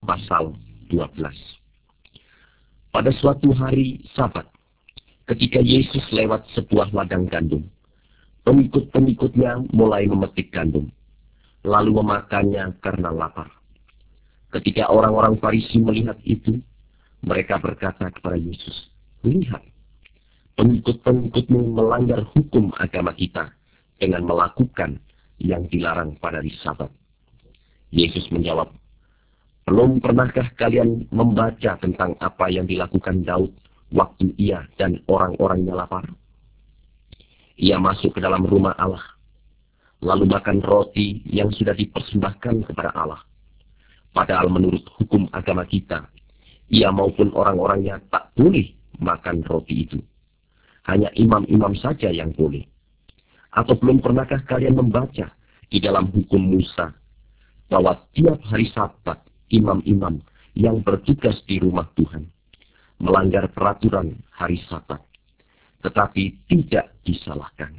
pasal 12. Pada suatu hari Sabat, ketika Yesus lewat sebuah ladang gandum, pengikut-pengikutnya mulai memetik gandum, lalu memakannya karena lapar. Ketika orang-orang Farisi melihat itu, mereka berkata kepada Yesus, "Lihat, pengikut-pengikutmu melanggar hukum agama kita dengan melakukan yang dilarang pada hari Sabat." Yesus menjawab, "Belum pernahkah kalian membaca tentang apa yang dilakukan Daud waktu ia dan orang-orangnya lapar? Ia masuk ke dalam rumah Allah, lalu makan roti yang sudah dipersembahkan kepada Allah. Padahal menurut hukum agama kita, ia maupun orang-orangnya tak boleh makan roti itu. Hanya imam-imam saja yang boleh. Atau belum pernahkah kalian membaca di dalam hukum Musa, bahwa tiap hari Sabat imam-imam yang bertugas di rumah Tuhan melanggar peraturan hari Sabat, tetapi tidak disalahkan."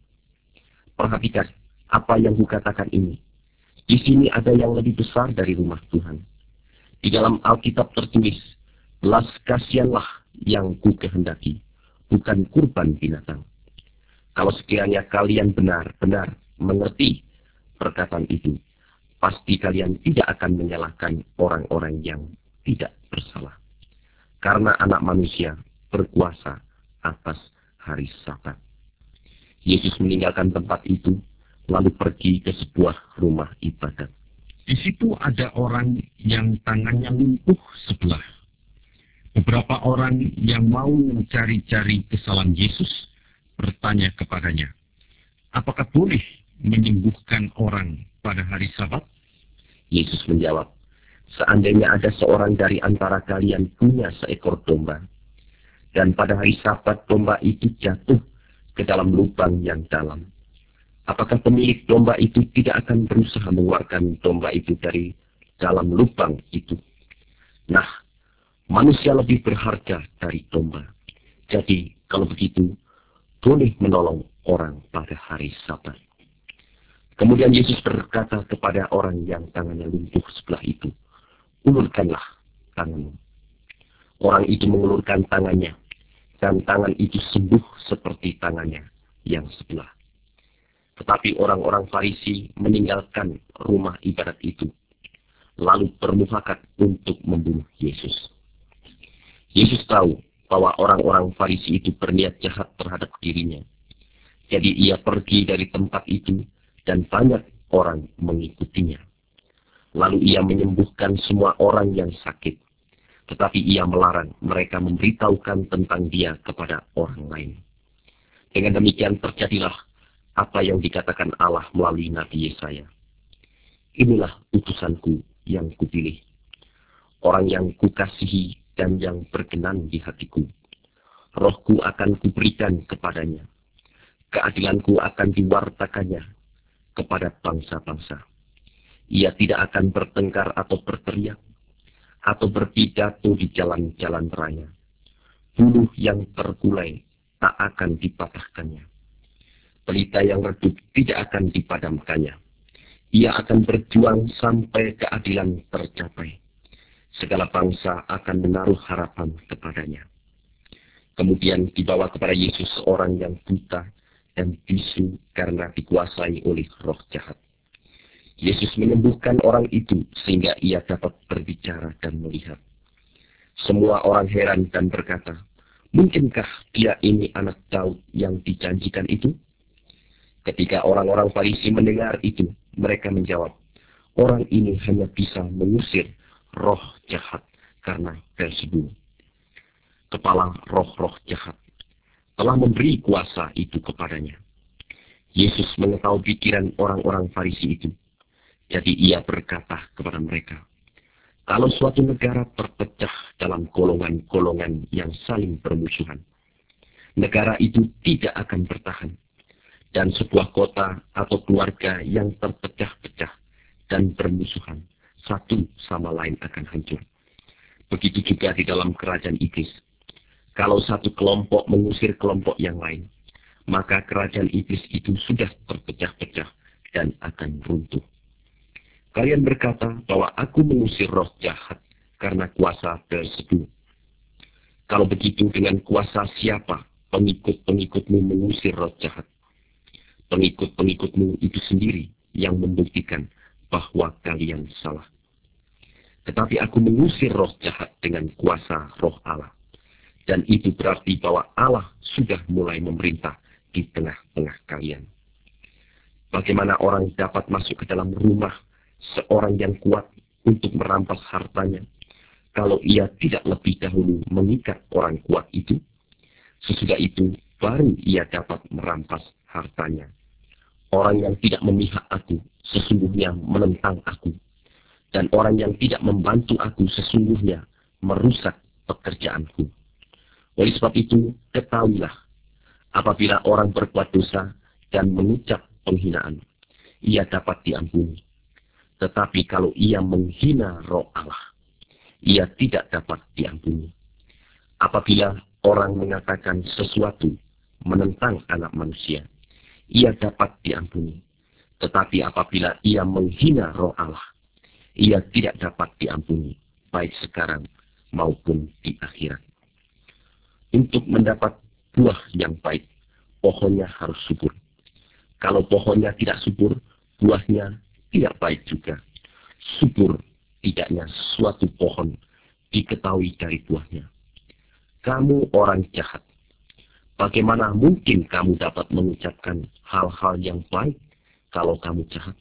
Perhatikan apa yang kukatakan ini. Di sini ada yang lebih besar dari rumah Tuhan. Di dalam Alkitab tertulis, "Belas kasihanlah yang kukehendaki, bukan kurban binatang." Kalau sekiranya kalian benar-benar mengerti perkataan itu, pasti kalian tidak akan menyalahkan orang-orang yang tidak bersalah. Karena Anak Manusia berkuasa atas hari Sabat. Yesus meninggalkan tempat itu, lalu pergi ke sebuah rumah ibadat. Di situ ada orang yang tangannya lumpuh sebelah. Beberapa orang yang mau mencari-cari kesalahan Yesus bertanya kepadanya, "Apakah boleh menyembuhkan orang pada hari Sabat?" Yesus menjawab, "Seandainya ada seorang dari antara kalian punya seekor domba, dan pada hari Sabat domba itu jatuh ke dalam lubang yang dalam, apakah pemilik domba itu tidak akan berusaha mengeluarkan domba itu dari dalam lubang itu? Nah, manusia lebih berharga dari domba. Jadi, kalau begitu, boleh menolong orang pada hari Sabat." Kemudian Yesus berkata kepada orang yang tangannya lumpuh sebelah itu, "Ulurkanlah tanganmu." Orang itu mengulurkan tangannya, dan tangan itu sembuh seperti tangannya yang sebelah. Tetapi orang-orang Farisi meninggalkan rumah ibadat itu, lalu bermufakat untuk membunuh Yesus. Yesus tahu bahwa orang-orang Farisi itu berniat jahat terhadap dirinya. Jadi ia pergi dari tempat itu dan banyak orang mengikutinya. Lalu ia menyembuhkan semua orang yang sakit. Tetapi ia melarang mereka memberitahukan tentang dia kepada orang lain. Dengan demikian terjadilah apa yang dikatakan Allah melalui Nabi Yesaya. "Inilah utusanku yang kupilih, orang yang kukasihi dan yang berkenan di hatiku. Rohku akan kuberikan kepadanya. Keadilanku akan diwartakannya kepada bangsa-bangsa. Ia tidak akan bertengkar atau berteriak, atau berpidato di jalan-jalan raya. Buluh yang terkulai tak akan dipatahkannya. Pelita yang redup tidak akan dipadamkannya. Ia akan berjuang sampai keadilan tercapai. Segala bangsa akan menaruh harapan kepadanya." Kemudian dibawa kepada Yesus seorang yang buta dan bisu karena dikuasai oleh roh jahat. Yesus menyembuhkan orang itu sehingga ia dapat berbicara dan melihat. Semua orang heran dan berkata, "Mungkinkah dia ini anak Daud yang dijanjikan itu?" Ketika orang-orang Farisi mendengar itu, mereka menjawab, "Orang ini hanya bisa mengusir roh jahat karena Beelzebul, kepala roh-roh jahat, telah memberi kuasa itu kepadanya." Yesus mengetahui pikiran orang-orang Farisi itu. Jadi ia berkata kepada mereka, "Kalau suatu negara terpecah dalam golongan-golongan yang saling bermusuhan, negara itu tidak akan bertahan. Dan sebuah kota atau keluarga yang terpecah-pecah dan bermusuhan satu sama lain akan hancur. Begitu juga di dalam kerajaan iblis. Kalau satu kelompok mengusir kelompok yang lain, maka kerajaan iblis itu sudah terpecah-pecah dan akan runtuh. Kalian berkata bahwa aku mengusir roh jahat karena kuasa Beelzebul. Kalau begitu, dengan kuasa siapa pengikut-pengikutmu mengusir roh jahat? Pengikut-pengikutmu itu sendiri yang membuktikan bahwa kalian salah. Tetapi aku mengusir roh jahat dengan kuasa roh Allah. Dan itu berarti bahwa Allah sudah mulai memerintah di tengah-tengah kalian. Bagaimana orang dapat masuk ke dalam rumah seorang yang kuat untuk merampas hartanya, kalau ia tidak lebih dahulu mengikat orang kuat itu? Sesudah itu, baru ia dapat merampas hartanya. Orang yang tidak memihak aku, sesungguhnya menentang aku. Dan orang yang tidak membantu aku, sesungguhnya merusak pekerjaanku. Oleh sebab itu, ketahuilah, apabila orang berbuat dosa dan mengucap penghinaan, ia dapat diampuni. Tetapi kalau ia menghina roh Allah, ia tidak dapat diampuni. Apabila orang mengatakan sesuatu menentang anak manusia, ia dapat diampuni. Tetapi apabila ia menghina roh Allah, ia tidak dapat diampuni, baik sekarang maupun di akhirat. Untuk mendapat buah yang baik, pohonnya harus subur. Kalau pohonnya tidak subur, buahnya tidak baik juga. Subur tidaknya suatu pohon diketahui dari buahnya. Kamu orang jahat. Bagaimana mungkin kamu dapat mengucapkan hal-hal yang baik kalau kamu jahat?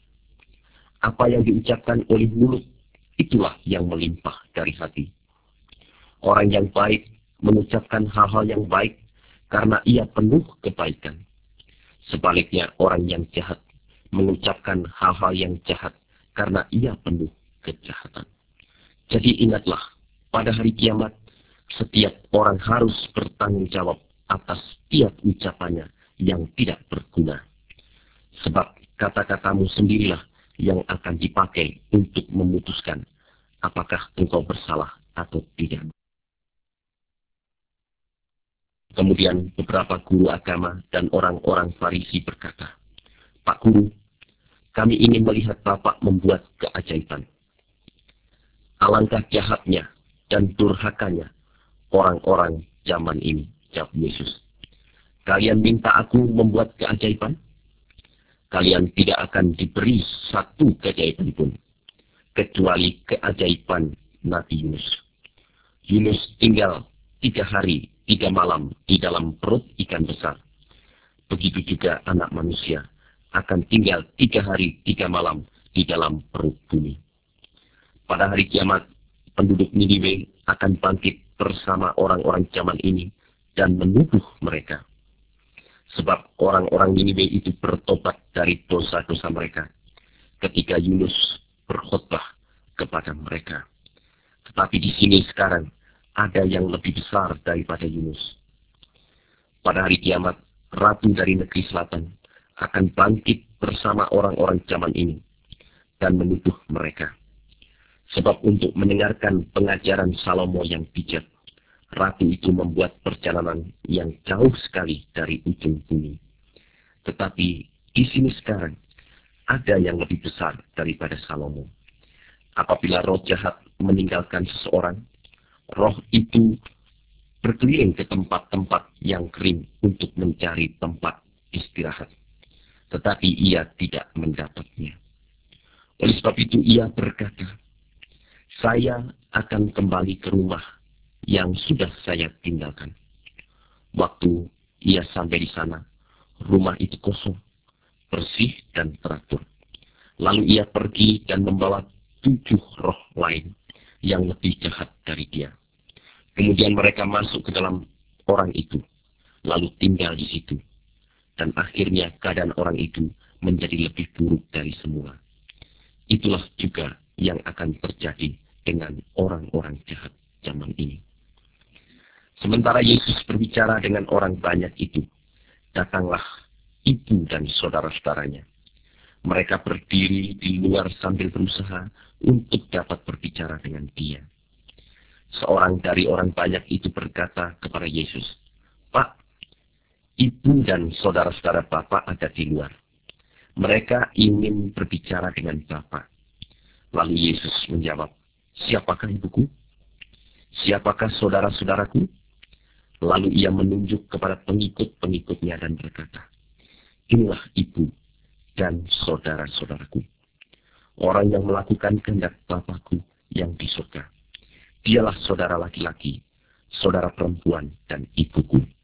Apa yang diucapkan oleh mulut, itulah yang melimpah dari hati. Orang yang baik mengucapkan hal-hal yang baik karena ia penuh kebaikan. Sebaliknya, orang yang jahat mengucapkan hal-hal yang jahat karena ia penuh kejahatan. Jadi ingatlah, pada hari kiamat, setiap orang harus bertanggung jawab atas setiap ucapannya yang tidak berguna. Sebab kata-katamu sendirilah yang akan dipakai untuk memutuskan apakah engkau bersalah atau tidak. Kemudian beberapa guru agama dan orang-orang Farisi berkata, "Pak Guru, kami ingin melihat Bapak membuat keajaiban." Alangkah jahatnya dan durhakanya orang-orang zaman ini, jawab Yesus. Kalian minta aku membuat keajaiban? Kalian tidak akan diberi satu keajaiban pun, kecuali keajaiban Nabi Yunus. Yunus tinggal 3 hari, 3 malam di dalam perut ikan besar. Begitu juga anak manusia akan tinggal 3 hari, 3 malam di dalam perut bumi. Pada hari kiamat, penduduk Niniwe akan bangkit bersama orang-orang zaman ini dan menuduh mereka. Sebab orang-orang Niniwe itu bertobat dari dosa-dosa mereka ketika Yunus berkhotbah kepada mereka. Tetapi di sini sekarang ada yang lebih besar daripada Yunus. Pada hari kiamat, ratu dari negeri selatan akan bangkit bersama orang-orang zaman ini dan menuduh mereka. Sebab untuk mendengarkan pengajaran Salomo yang bijak, ratu itu membuat perjalanan yang jauh sekali dari ujung bumi. Tetapi di sini sekarang ada yang lebih besar daripada Salomo. Apabila roh jahat meninggalkan seseorang, roh itu berkeliling ke tempat-tempat yang kering untuk mencari tempat istirahat. Tetapi ia tidak mendapatnya. Oleh sebab itu ia berkata, "Saya akan kembali ke rumah yang sudah saya tinggalkan." Waktu ia sampai di sana, rumah itu kosong, bersih dan teratur. Lalu ia pergi dan membawa 7 roh lain yang lebih jahat dari dia. Kemudian mereka masuk ke dalam orang itu, lalu tinggal di situ. Dan akhirnya keadaan orang itu menjadi lebih buruk dari semula. Itulah juga yang akan terjadi dengan orang-orang jahat zaman ini. Sementara Yesus berbicara dengan orang banyak itu, datanglah ibu dan saudara-saudaranya. Mereka berdiri di luar sambil berusaha untuk dapat berbicara dengan dia. Seorang dari orang banyak itu berkata kepada Yesus, "Pak, ibu dan saudara-saudara Bapak ada di luar. Mereka ingin berbicara dengan Bapak." Lalu Yesus menjawab, "Siapakah ibuku Siapakah saudara-saudaraku? Lalu ia menunjuk kepada pengikut-pengikutnya dan berkata, inilah ibu dan saudara-saudaraku, orang yang melakukan kehendak Bapa-Ku yang di surga. Dialah saudara laki-laki, saudara perempuan, dan ibuku.